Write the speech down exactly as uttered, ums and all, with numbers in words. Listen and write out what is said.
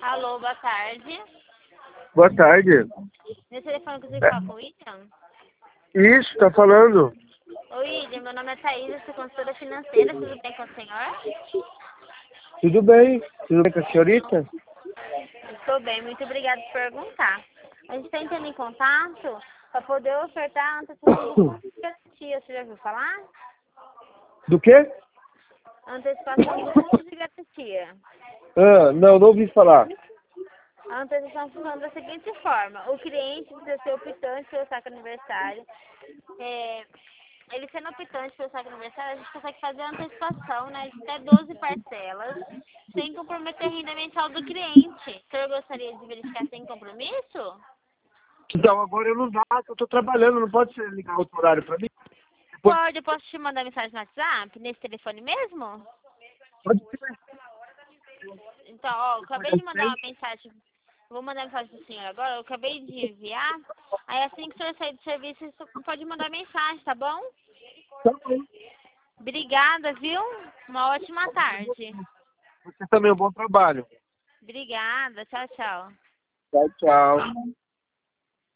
Alô, boa tarde. Boa tarde. Nesse telefone que você É. fala com o William? Isso, tá falando. Oi, William, meu nome é Thaís, eu sou consultora financeira, tudo bem com o senhor? Tudo bem? Tudo bem com a senhorita? Estou bem, muito obrigada por perguntar. A gente está entrando em contato para poder ofertar a antecipação do garantia, você já ouviu falar? Do quê? Antecipação do fundo de garantia. Ah, não, não ouvi falar. A antecipação funciona da seguinte forma: o cliente precisa ser optante pelo saque aniversário. É, ele sendo optante pelo saque aniversário, a gente consegue fazer a antecipação, né, de até doze parcelas, sem comprometer a renda mensal do cliente. O senhor gostaria de verificar sem compromisso? Então, agora eu não dá, que eu tô trabalhando, não pode ser ligar outro horário pra mim? Depois, Pode, eu posso te mandar mensagem no WhatsApp, nesse telefone mesmo? pode ser. Então, ó, eu Depois acabei das de mandar seis? uma mensagem, vou mandar mensagem pro senhor agora, eu acabei de enviar, aí assim que o senhor sair do serviço, você pode mandar mensagem, tá bom? Tá bom. Obrigada, viu? Uma ótima tarde. Você também, um bom trabalho. Obrigada, tchau, tchau. Tchau, tchau.